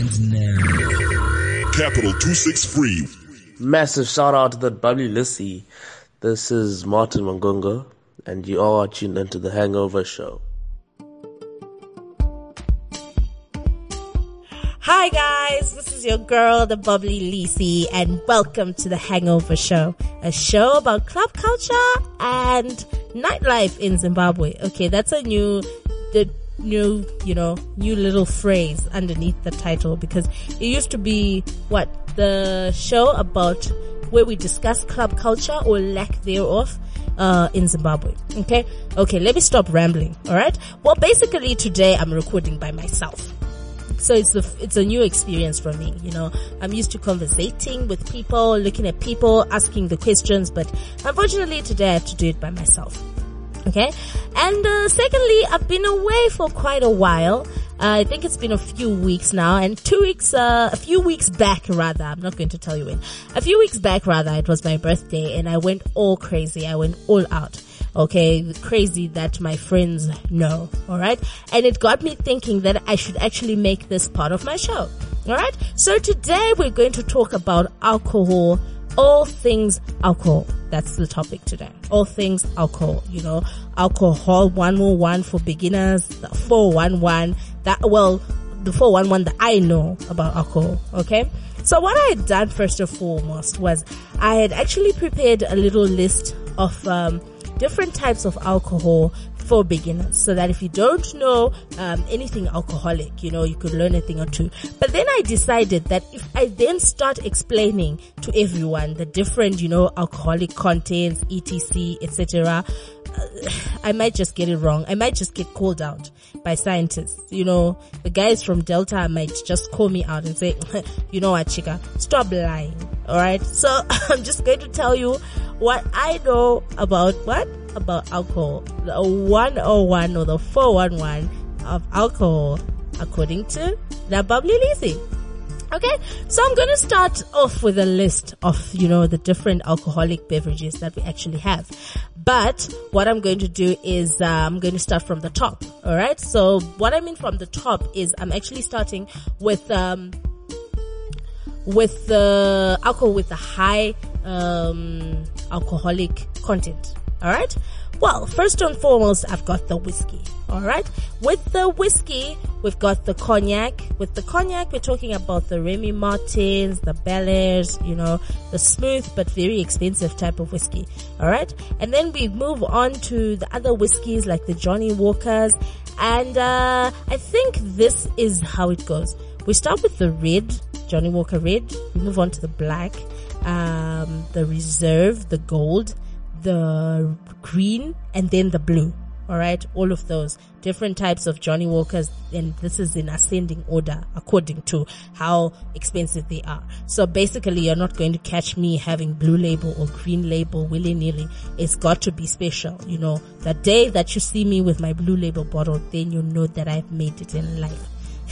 And now, Capital 263. Massive shout out to that bubbly Lissy. This is Martin Mangongo, and you are tuned into the Hangover Show. Hi guys, this is your girl, the bubbly Lisi, and welcome to the Hangover Show, a show about club culture and nightlife in Zimbabwe. Okay, that's a new little phrase underneath the title, because it used to be the show about where we discuss club culture or lack thereof in Zimbabwe. Okay, let me stop rambling. All right. Well, basically today I'm recording by myself. So it's a new experience for me, I'm used to conversating with people, looking at people, asking the questions, but unfortunately today I have to do it by myself. Okay? And secondly, I've been away for quite a while. I think it's been a few weeks now, and a few weeks back rather, I'm not going to tell you when. A few weeks back rather, it was my birthday and I went all crazy. I went all out. Okay, crazy that my friends know, alright? And it got me thinking that I should actually make this part of my show, alright? So today we're going to talk about alcohol, all things alcohol. That's the topic today. All things alcohol, alcohol 101 for beginners, the 411, the 411 that I know about alcohol, okay? So what I had done first and foremost was I had actually prepared a little list of, different types of alcohol for beginners, so that if you don't know anything alcoholic, you could learn a thing or two. But then I decided that if I then start explaining to everyone the different, alcoholic contents, etc., etc., I might just get it wrong. I might just get called out by scientists. The guys from Delta might just call me out and say, you know what, chica, stop lying. Alright? So I'm just going to tell you what I know about alcohol. The 101 or the 411 of alcohol according to the bubbly Lizzie. Okay, so I'm going to start off with a list of, the different alcoholic beverages that we actually have. But what I'm going to do is I'm going to start from the top. All right. So what I mean from the top is I'm actually starting with the alcohol with the high alcoholic content. All right. Well, first and foremost, I've got the whiskey. All right. With the whiskey, we've got the cognac. With the cognac, we're talking about the Remy Martins, the Bellairs, the smooth but very expensive type of whiskey. All right. And then we move on to the other whiskeys like the Johnny Walkers. And I think this is how it goes. We start with the red, Johnny Walker Red. We move on to the black, the Reserve, the gold, the green, and then the blue. Alright, all of those different types of Johnny Walkers, and this is in ascending order according to how expensive they are. So basically, you're not going to catch me having blue label or green label willy-nilly. It's got to be special, The day that you see me with my blue label bottle, then you know that I've made it in life.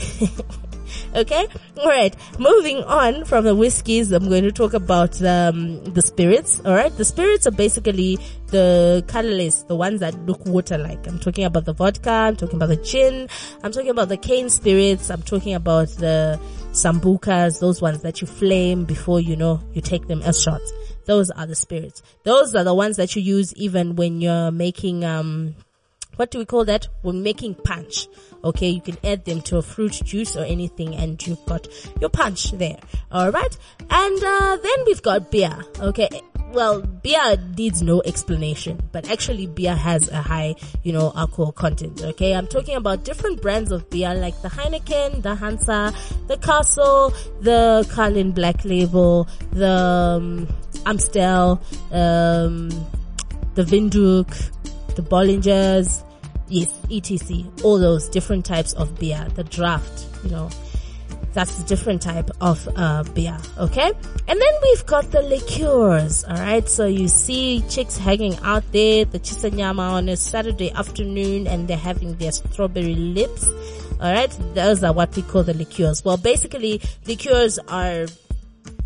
Okay, alright, moving on from the whiskeys, I'm going to talk about the spirits. Alright, the spirits are basically the colorless, the ones that look water-like. I'm talking about the vodka, I'm talking about the gin, I'm talking about the cane spirits, I'm talking about the sambucas, those ones that you flame before you take them as shots. Those are the spirits. Those are the ones that you use even when you're making what do we call that? We're making punch. Okay, you can add them to a fruit juice or anything and you've got your punch there. Alright? And then we've got beer. Okay, well, beer needs no explanation, but actually beer has a high, alcohol content. Okay, I'm talking about different brands of beer like the Heineken, the Hansa, the Castle, the Carlin Black Label, the Amstel, the Windhoek, the Bollingers, yes, etc. All those different types of beer. The draft, that's a different type of beer, okay? And then we've got the liqueurs, alright? So you see chicks hanging out there, the chisanyama on a Saturday afternoon, and they're having their strawberry lips, alright? Those are what we call the liqueurs. Well, basically, liqueurs are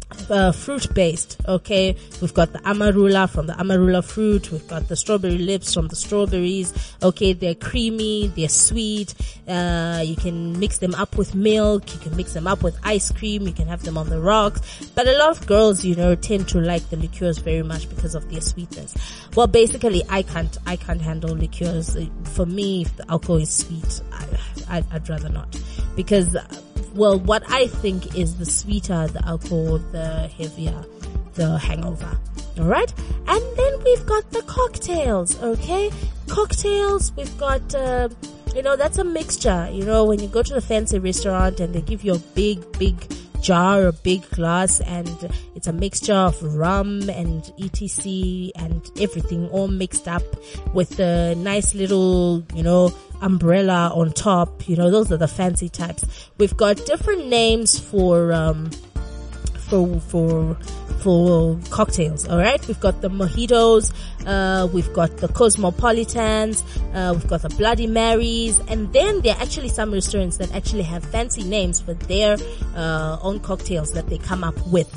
fruit based. Okay, we've got the amarula from the amarula fruit. We've got the strawberry lips from the strawberries. Okay, they're creamy, they're sweet. You can mix them up with milk. You can mix them up with ice cream. You can have them on the rocks. But a lot of girls, tend to like the liqueurs very much because of their sweetness. Well, basically, I can't handle liqueurs. For me, if the alcohol is sweet, I'd rather not, because well, what I think is the sweeter the alcohol, the heavier the hangover. Alright? And then we've got the cocktails, okay? Cocktails, we've got, that's a mixture. When you go to the fancy restaurant and they give you a big jar, a big glass, and it's a mixture of rum and etc. and everything all mixed up with a nice little, umbrella on top. Those are the fancy types. We've got different names for cocktails. All right, we've got the mojitos, we've got the cosmopolitans, we've got the Bloody Marys, and then there are actually some restaurants that actually have fancy names for their own cocktails that they come up with.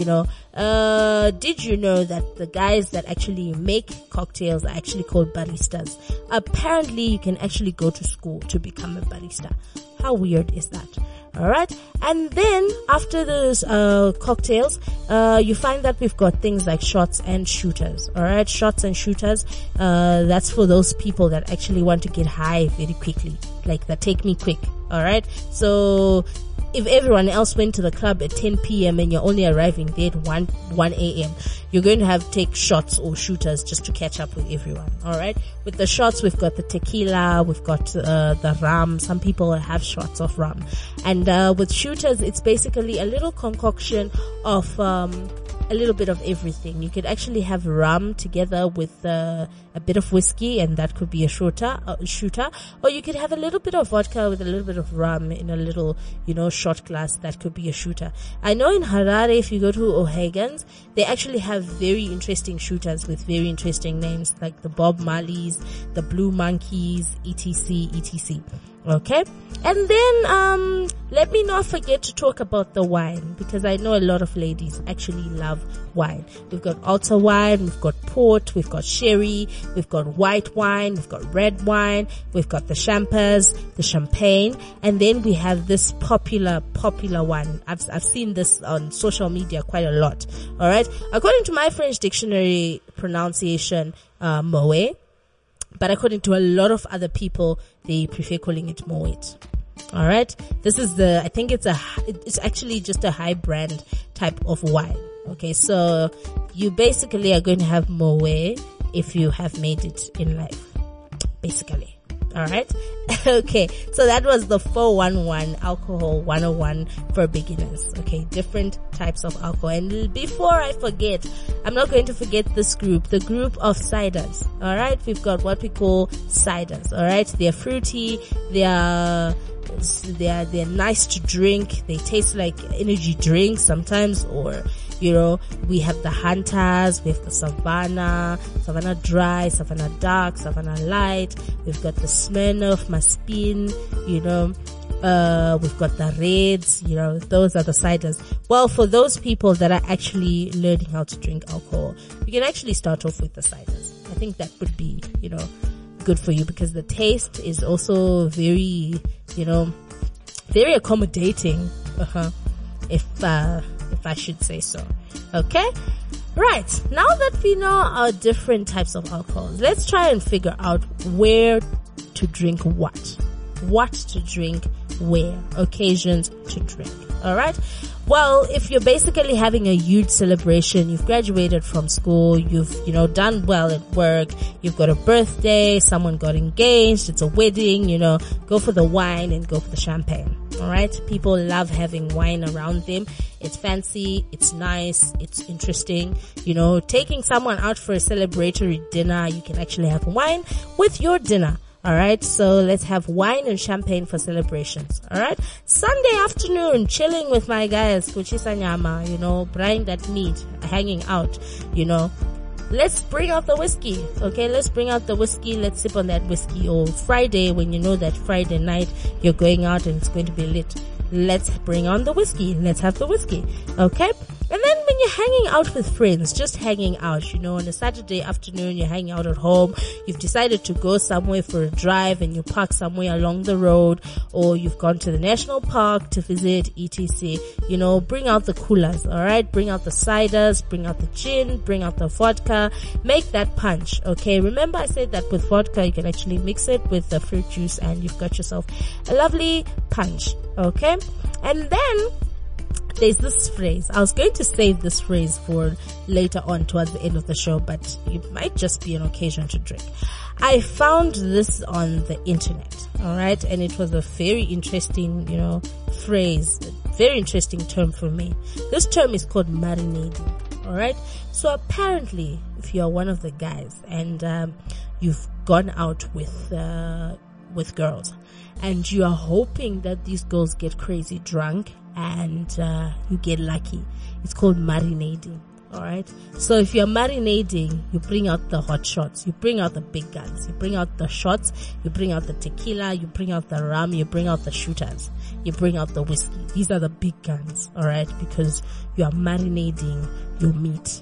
Did you know that the guys that actually make cocktails are actually called baristas? Apparently, you can actually go to school to become a barista. How weird is that? Alright, and then after those cocktails, you find that we've got things like shots and shooters. Alright, shots and shooters, that's for those people that actually want to get high very quickly, like the take me quick. Alright, so if everyone else went to the club at 10 p.m. and you're only arriving there at 1 a.m., you're going to have to take shots or shooters just to catch up with everyone. Alright? With the shots, we've got the tequila, we've got the rum. Some people have shots of rum. And with shooters, it's basically a little concoction of a little bit of everything. You could actually have rum together with a bit of whiskey, and that could be a shooter, or you could have a little bit of vodka with a little bit of rum in a little, shot glass. That could be a shooter. I know in Harare, if you go to O'Hagan's, they actually have very interesting shooters with very interesting names, like the Bob Marleys, the Blue Monkeys, etc. Okay, and then let me not forget to talk about the wine, because I know a lot of ladies actually love wine. We've got Alta wine, we've got port, we've got sherry, we've got white wine, we've got red wine, we've got the champers, the champagne, and then we have this popular one. I've seen this on social media quite a lot. All right, according to my French dictionary pronunciation, Moet. But according to a lot of other people, they prefer calling it Moet. Alright? This is I think it's actually just a high brand type of wine. Okay, so you basically are going to have Moet if you have made it in life. Basically. Alright? Okay, so that was the 411 Alcohol 101 for beginners. Okay, different types of alcohol. And before I forget, I'm not going to forget this group, the group of ciders. Alright, we've got what we call ciders. Alright, they're fruity, they're nice to drink, they taste like energy drinks sometimes, or we have the Hunters, we have the Savannah Dry, Savannah Dark, Savannah Light, we've got the Smirnoff, Maspin, we've got the Reds, those are the ciders. Well, for those people that are actually learning how to drink alcohol, you can actually start off with the ciders. I think that would be, good for you, because the taste is also very, very accommodating, if I should say so. Okay? Right. Now that we know our different types of alcohols, let's try and figure out where to drink what. What to drink where. Occasions to drink. Alright? Well, if you're basically having a huge celebration, you've graduated from school, you've, done well at work, you've got a birthday, someone got engaged, it's a wedding, go for the wine and go for the champagne. Alright? People love having wine around them. It's fancy, it's nice, it's interesting. Taking someone out for a celebratory dinner, you can actually have wine with your dinner. Alright, so let's have wine and champagne for celebrations. Alright, Sunday afternoon, chilling with my guys, kuchisa nyama, frying that meat, hanging out, Let's bring out the whiskey. Okay, let's bring out the whiskey. Let's sip on that whiskey. Or Friday, when you know that Friday night you're going out and it's going to be lit, let's bring on the whiskey. Let's have the whiskey. Okay, And then when you're hanging out with friends, just hanging out, on a Saturday afternoon, you're hanging out at home, you've decided to go somewhere for a drive and you park somewhere along the road, or you've gone to the national park to visit, etc. Bring out the coolers, alright? Bring out the ciders, bring out the gin, bring out the vodka, make that punch, okay? Remember I said that with vodka, you can actually mix it with the fruit juice and you've got yourself a lovely punch, okay? And then there's this phrase. I was going to save this phrase for later on towards the end of the show, but it might just be an occasion to drink. I found this on the internet, alright? And it was a very interesting, phrase, very interesting term for me. This term is called marinating, alright? So apparently, if you are one of the guys and you've gone out with girls and you are hoping that these girls get crazy drunk and you get lucky, it's called marinating. Alright, so if you're marinating, you bring out the hot shots, you bring out the big guns, you bring out the shots, you bring out the tequila, you bring out the rum, you bring out the shooters, you bring out the whiskey. These are the big guns, alright, because you are marinating your meat.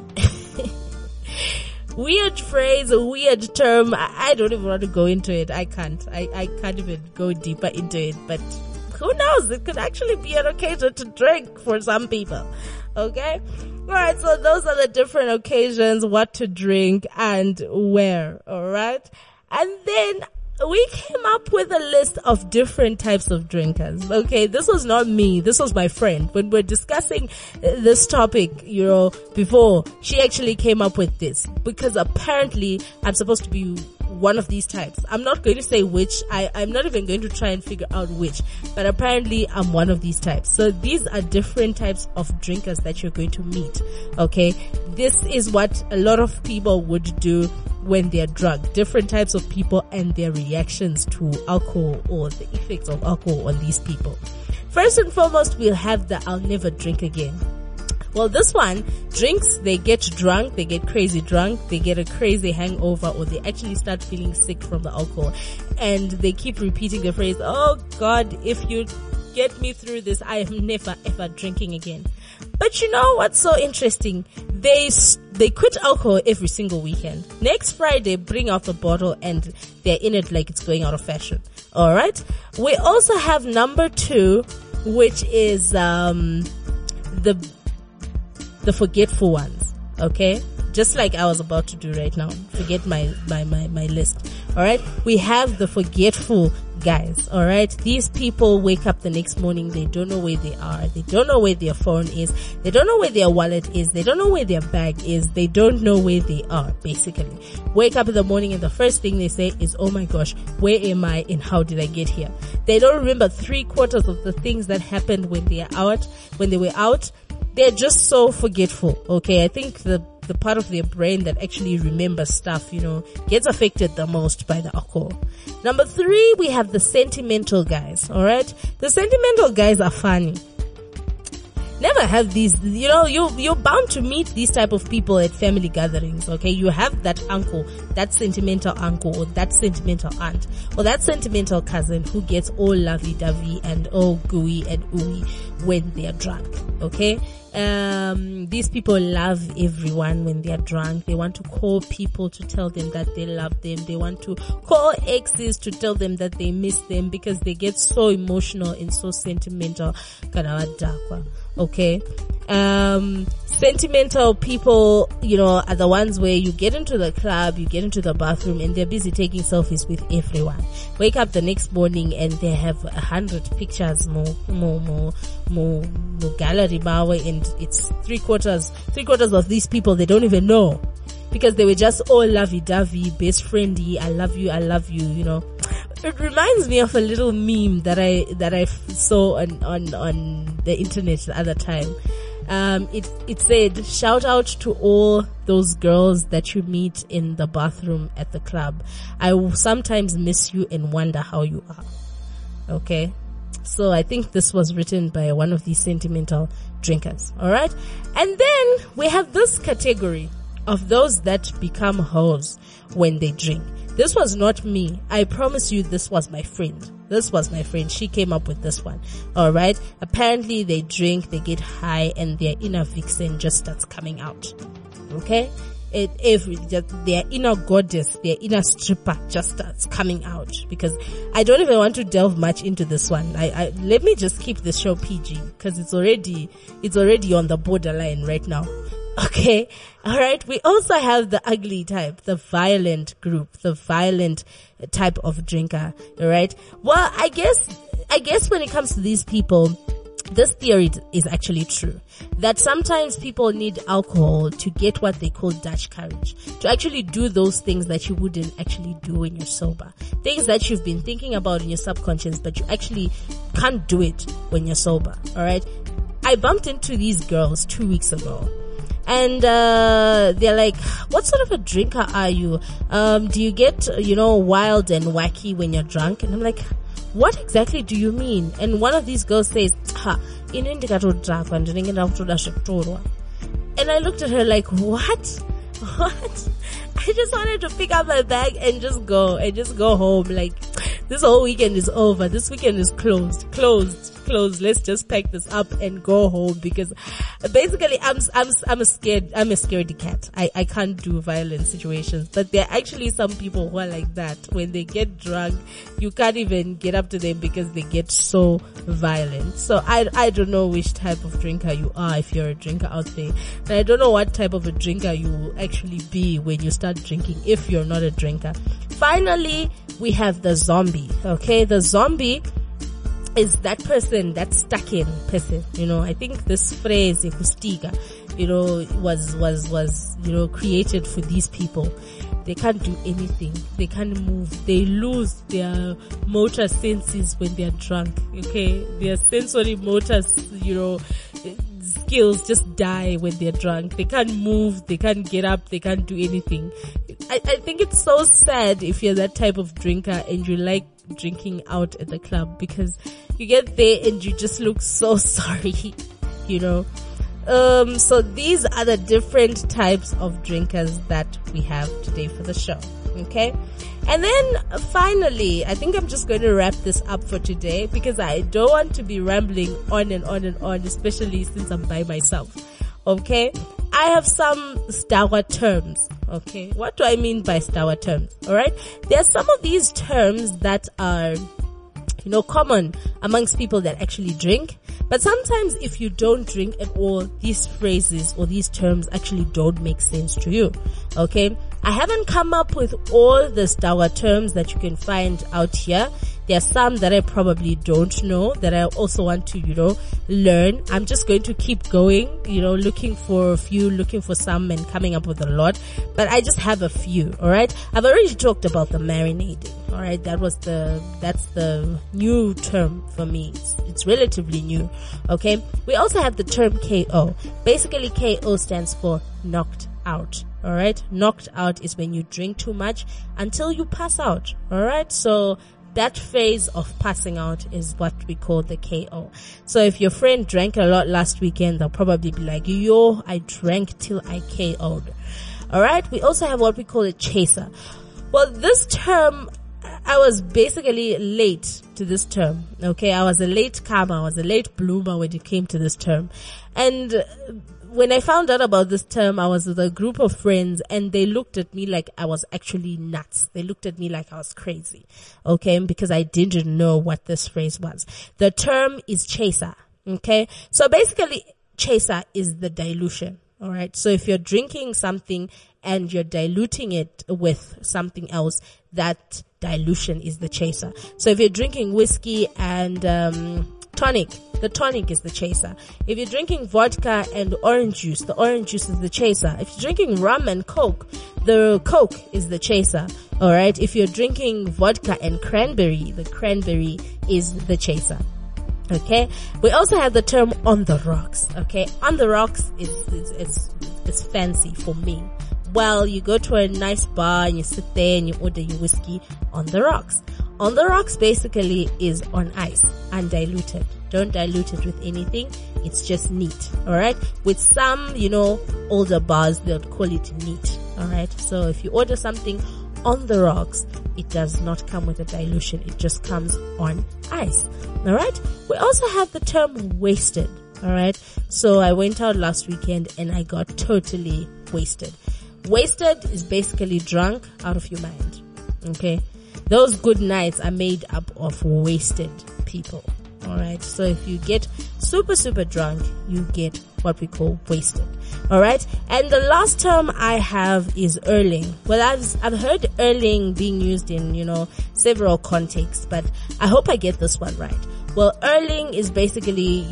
Weird phrase, a weird term. I don't even want to go into it. I can't even go deeper into it, but who knows? It could actually be an occasion to drink for some people. Okay? Alright, so those are the different occasions, what to drink and where. Alright? And then we came up with a list of different types of drinkers. Okay, this was not me. This was my friend. When we're discussing this topic, before, she actually came up with this. Because apparently, I'm supposed to be one of these types. I'm not going to say which. I'm not even going to try and figure out which. But apparently, I'm one of these types. So these are different types of drinkers that you're going to meet. Okay? This is what a lot of people would do when they're drunk. Different types of people and their reactions to alcohol or the effects of alcohol on these people. First and foremost, we'll have the I'll never drink again. Well, this one drinks, they get drunk, they get crazy drunk, they get a crazy hangover, or they actually start feeling sick from the alcohol. And they keep repeating the phrase, oh God, if you get me through this, I am never ever drinking again. But you know what's so interesting? They quit alcohol every single weekend. Next Friday, bring out the bottle and they're in it like it's going out of fashion. Alright? We also have number 2, which is, the forgetful ones, okay? Just like I was about to do right now. Forget my list. Alright? We have the forgetful guys, alright? These people wake up the next morning, they don't know where they are, they don't know where their phone is, they don't know where their wallet is, they don't know where their bag is, they don't know where they are, basically. Wake up in the morning and the first thing they say is, oh my gosh, where am I and how did I get here? They don't remember 3/4 of the things that happened when they were out. They're just so forgetful, okay? I think the part of their brain that actually remembers stuff, gets affected the most by the alcohol. Number 3, we have the sentimental guys, alright? The sentimental guys are funny. Never have these, you're bound to meet these type of people at family gatherings, okay? You have that uncle, that sentimental uncle, or that sentimental aunt, or that sentimental cousin who gets all lovey-dovey and all gooey and ooey when they're drunk, okay? These people love everyone when they're drunk. They want to call people to tell them that they love them. They want to call exes to tell them that they miss them because they get so emotional and so sentimental. Okay? Sentimental people, are the ones where you get into the club, you get into the bathroom, and they're busy taking selfies with everyone. Wake up the next morning and they have 100 pictures, more gallery bawe, and it's three quarters of these people they don't even know. Because they were just all lovey-dovey, best friendy, I love you, It reminds me of a little meme that I saw on the internet the other time. It said, shout out to all those girls that you meet in the bathroom at the club. I will sometimes miss you and wonder how you are. Okay? So I think this was written by one of these sentimental drinkers. Alright? And then we have this category of those that become hoes when they drink. This was not me. I promise you this was my friend. This was my friend. She came up with this one. Alright. Apparently they drink, they get high, and their inner vixen just starts coming out. Okay? Their inner goddess, their inner stripper just starts coming out, because I don't even want to delve much into this one. Let me just keep the show PG, because it's already on the borderline right now. Okay. Alright. We also have the ugly type, the violent group, the violent type of drinker. Alright. Well, I guess when it comes to these people, this theory is actually true. That sometimes people need alcohol to get what they call Dutch courage. To actually do those things that you wouldn't actually do when you're sober. Things that you've been thinking about in your subconscious, but you actually can't do it when you're sober. Alright. I bumped into these girls 2 weeks ago. And, they're like, what sort of a drinker are you? Do you get, wild and wacky when you're drunk? And I'm like, what exactly do you mean? And one of these girls says, and I looked at her like, what? I just wanted to pick up my bag and just go home. Like, this whole weekend is over. This weekend is closed. Let's just pack this up and go home, because basically I'm a scaredy cat. I can't do violent situations, but there are actually some people who are like that. When they get drunk, you can't even get up to them because they get so violent. So I don't know which type of drinker you are, if you're a drinker out there. And I don't know what type of a drinker you will actually be when you start drinking, if you're not a drinker. Finally, we have the zombie. Okay, the zombie is that person, that stuck-in person. I think this phrase, "ikustiga," was created for these people. They can't do anything. They can't move. They lose their motor senses when they're drunk. Okay, their sensory motor, skills just die when they're drunk. They can't move. They can't get up. They can't do anything. I think it's so sad if you're that type of drinker and you like drinking out at the club, because you get there and you just look so sorry, So these are the different types of drinkers that we have today for the show. Okay. And then finally, I think I'm just going to wrap this up for today, because I don't want to be rambling on and on and on, especially since I'm by myself. Okay. I have some Stawa terms. Okay. What do I mean by Stawa terms? Alright. There are some of these terms that are, common amongst people that actually drink. But sometimes if you don't drink at all, these phrases or these terms actually don't make sense to you. Okay. I haven't come up with all the Stawa terms that you can find out here. There are some that I probably don't know that I also want to, learn. I'm just going to keep going, looking for a few, looking for some and coming up with a lot. But I just have a few, alright? I've already talked about the marinating, alright? That's the new term for me. It's relatively new, okay? We also have the term KO. Basically, KO stands for knocked out. Alright? Knocked out is when you drink too much until you pass out. Alright? So that phase of passing out is what we call the KO. So if your friend drank a lot last weekend, they'll probably be like, yo, I drank till I KO'd. Alright? We also have what we call a chaser. Well, this term, I was basically late to this term. Okay? I was a late comer. I was a late bloomer when it came to this term. And when I found out about this term, I was with a group of friends and they looked at me like I was actually nuts. They looked at me like I was crazy. Okay? Because I didn't know what this phrase was. The term is chaser. Okay? So basically, chaser is the dilution. Alright? So if you're drinking something and you're diluting it with something else, that dilution is the chaser. So if you're drinking whiskey and tonic, the tonic is the chaser. If you're drinking vodka and orange juice, the orange juice is the chaser. If you're drinking rum and coke, the coke is the chaser. Alright? If you're drinking vodka and cranberry, the cranberry is the chaser. Okay? We also have the term on the rocks. Okay? On the rocks is fancy for me. Well, you go to a nice bar and you sit there and you order your whiskey on the rocks. On the rocks basically is on ice, undiluted. Don't dilute it with anything. It's just neat. Alright? With some, older bars, they'll call it neat. Alright? So if you order something on the rocks, it does not come with a dilution. It just comes on ice. Alright? We also have the term wasted. Alright? So I went out last weekend and I got totally wasted. Wasted is basically drunk out of your mind. Okay? Those good nights are made up of wasted people. Alright? So if you get super, super drunk, you get what we call wasted. Alright? And the last term I have is Erling. Well, I've heard Erling being used in, several contexts, but I hope I get this one right. Well, Erling is basically,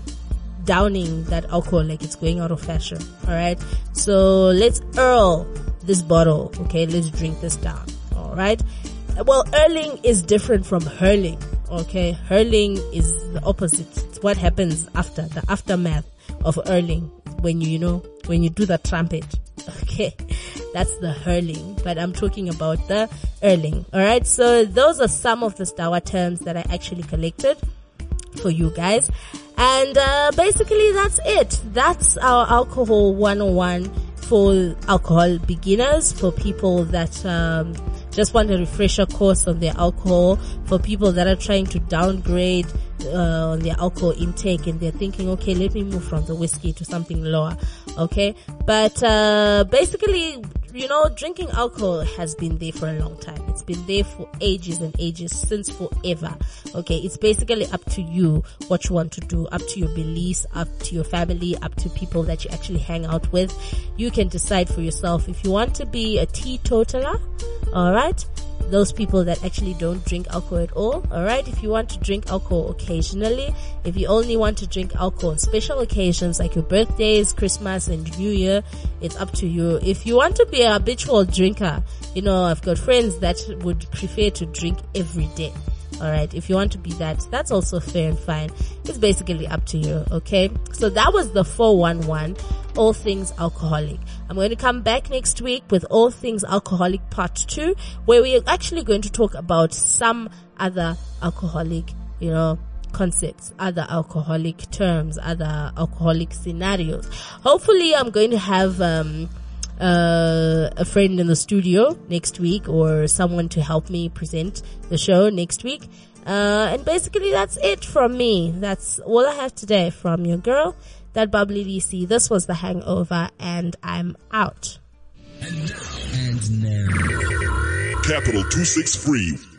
downing that alcohol like it's going out of fashion. Alright? So let's Earl this bottle. Okay? Let's drink this down. Alright? Well, Erling is different from hurling. Okay? Hurling is the opposite. It's what happens after, the aftermath of Erling. When you do the trumpet. Okay? That's the hurling. But I'm talking about the Erling. Alright? So those are some of the Stawa terms that I actually collected for you guys. And basically that's it. That's our Alcohol 101 for alcohol beginners, for people that just want a refresher course on their alcohol, for people that are trying to downgrade on their alcohol intake and they're thinking, okay, let me move from the whiskey to something lower. Okay? But basically, drinking alcohol has been there for a long time. It's been there for ages and ages, since forever. Okay? It's basically up to you what you want to do, up to your beliefs, up to your family, up to people that you actually hang out with. You can decide for yourself if you want to be a teetotaler. Alright? Those people that actually don't drink alcohol at all. Alright? If you want to drink alcohol occasionally, if you only want to drink alcohol on special occasions like your birthdays, Christmas and New Year, it's up to you. If you want to be a habitual drinker, I've got friends that would prefer to drink every day. Alright, if you want to be that, that's also fair and fine. It's basically up to you, okay? So that was the 411, All Things Alcoholic. I'm going to come back next week with All Things Alcoholic Part 2, where we are actually going to talk about some other alcoholic, concepts, other alcoholic terms, other alcoholic scenarios. Hopefully I'm going to have a friend in the studio next week, or someone to help me present the show next week. And basically that's it from me. That's all I have today from your girl, that bubbly DC. This was The Hangover, and I'm out. And now. Capital 263